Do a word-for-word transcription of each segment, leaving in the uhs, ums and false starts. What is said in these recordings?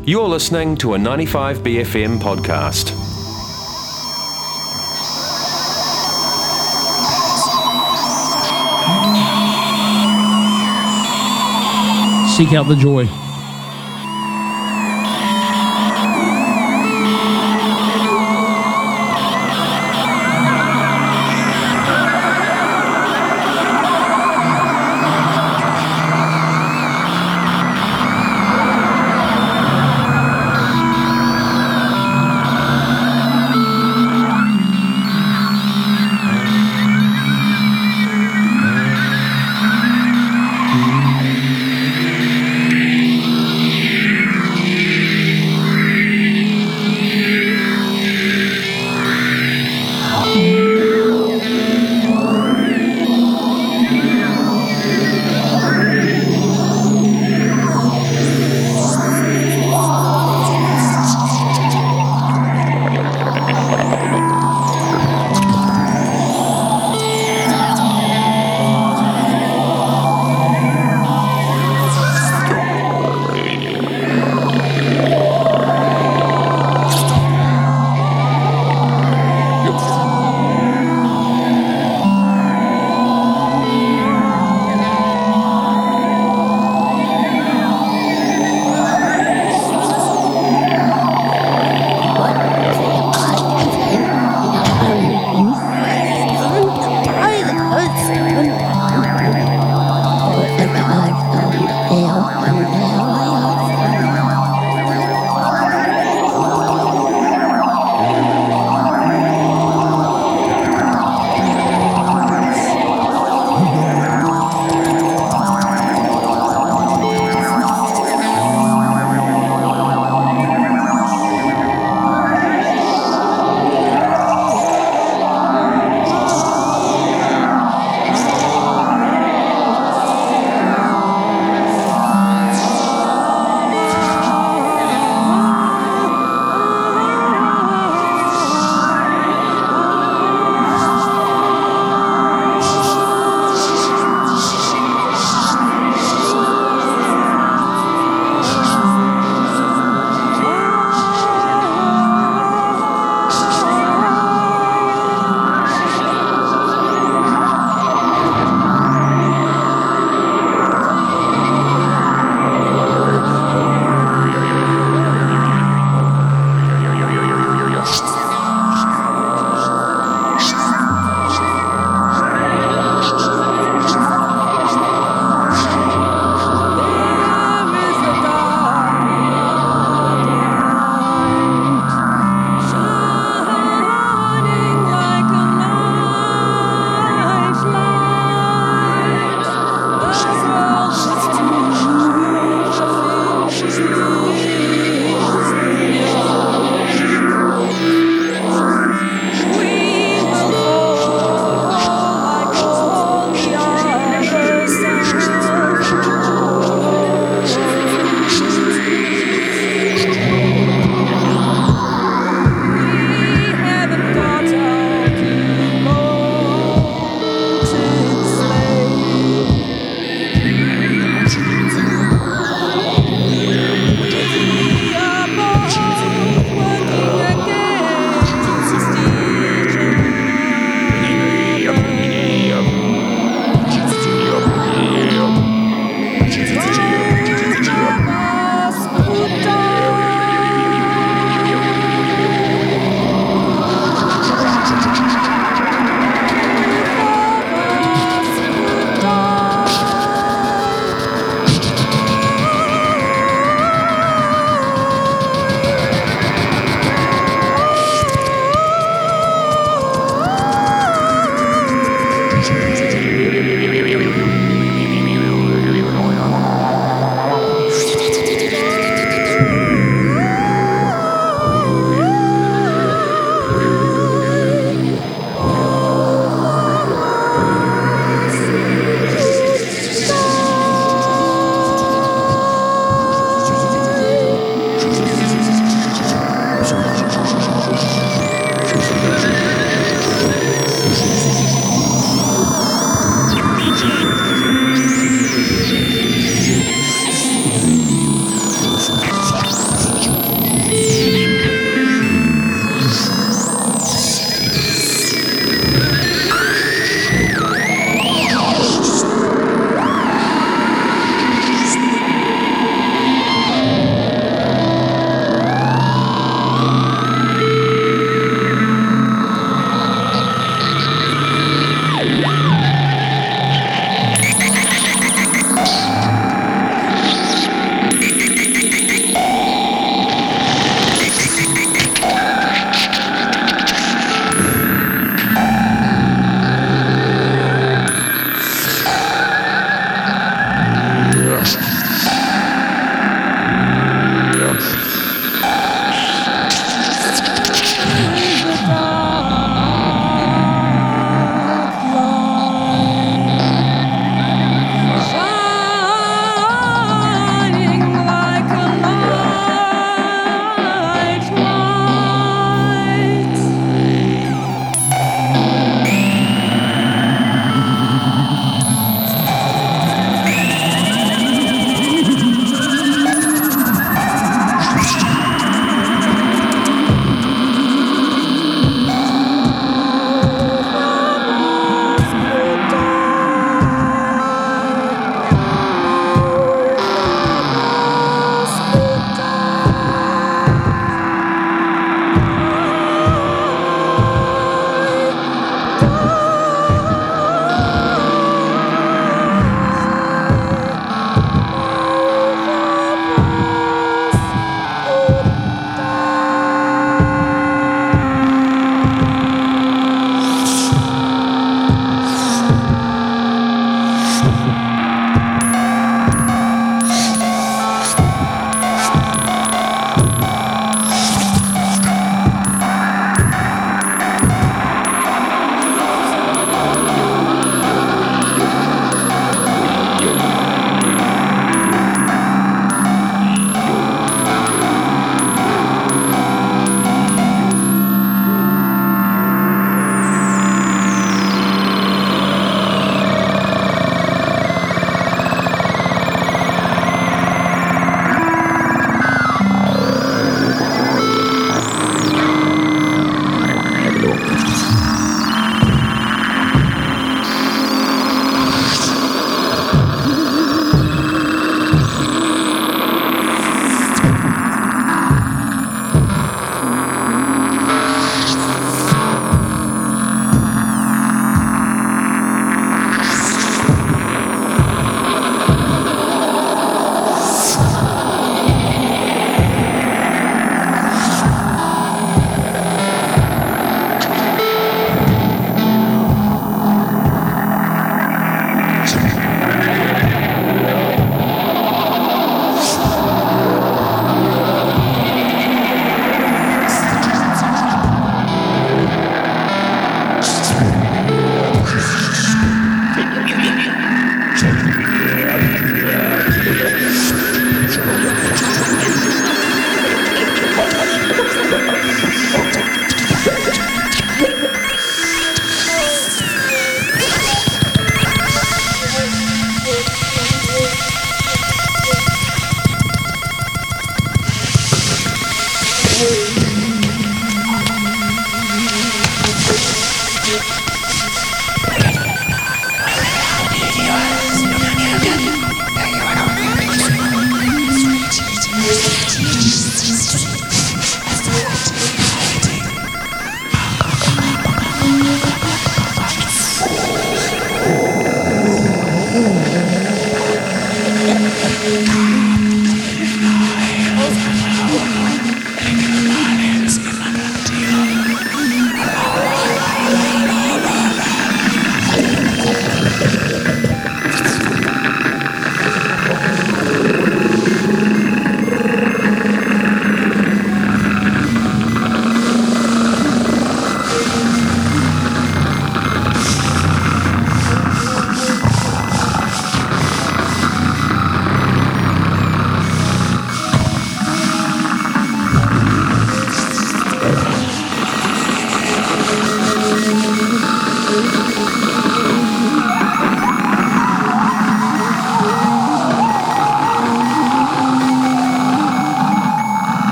You're listening to a ninety-five B F M podcast. Seek out the joy.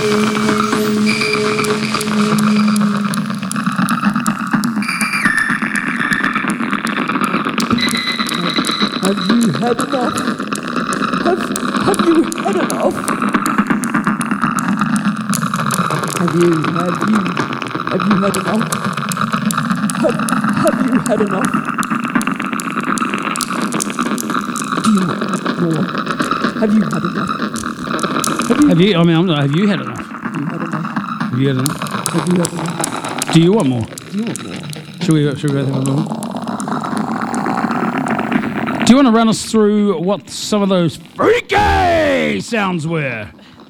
Have you had enough? Have, have you had enough? Have you, have you, have you had enough? Have, have you had enough? Do you want more? Have you had enough? Have you, Have you? I mean, I'm not, have you had enough? have you had enough? Have you had enough? Have you had enough? Do you want more? Do you want more? Should we, should we go through a little? Do you want to run us through what some of those freaky sounds were?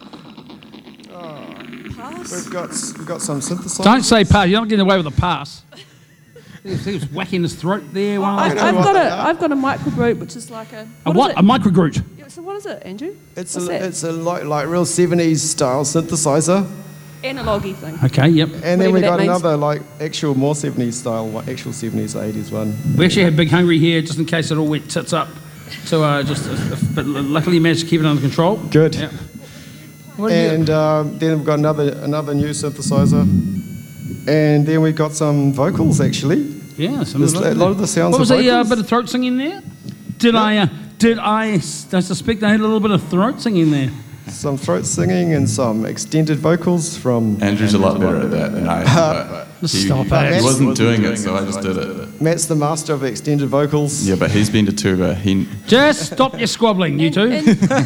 We've got we've got some synthesizers. Don't say pass. You're not getting away with a pass. He was, he was whacking his throat there. One I, of I've those- got a, I've got a microgroup, which is like a. a What? what? Is A it? microgroot. Yeah, so what is it, Andrew? It's What's a that? it's a like, like real seventies style synthesizer, Analogy thing. Okay, yep. and then we Whatever got that means. another like actual more seventies style, like actual seventies eighties one. We actually have Big Hungry here, just in case it all went tits up. So uh, just, uh, but luckily managed to keep it under control. Good. Yep. What do you- And um, then we've got another another new synthesizer, and then we've got some vocals actually. Yeah, some There's of a lot of the sounds What was are the uh, vocals. bit of throat singing there? Did I? Uh, did I? s- I suspect I had a little bit of throat singing there. Some throat singing and some extended vocals from Andrew's a lot better at that than I am. But he, Stop he it. wasn't doing it, so I just did it. Matt's the master of extended vocals. Yeah, but he's been to Tuba. He Just stop your squabbling, you two.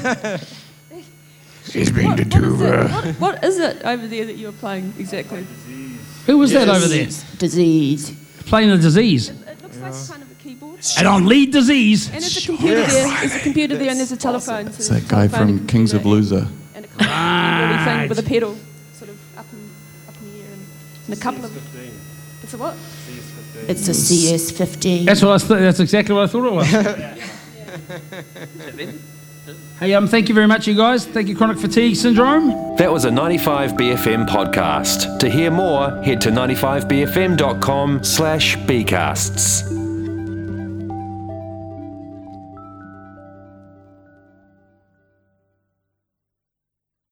He's been to Tuva. What, what is it over there that you're playing exactly? Who was that over there? Disease. Playing a disease. It, it looks like kind of a keyboard. And on lead disease. And there's a computer there. There's a computer there, and there's a telephone. So It's there's that a guy telephone from Kings of computer Loser. And a kind of thing with a pedal, sort of up in, up in the air, and, and a couple of. It's a what? It's a C S fifteen. That's what I th- That's exactly what I thought it was. Hey, um, thank you very much, you guys. Thank you, Chronic Fatigue Syndrome. That was a ninety-five B F M podcast. To hear more, head to ninety-five b f m dot com slash bcasts.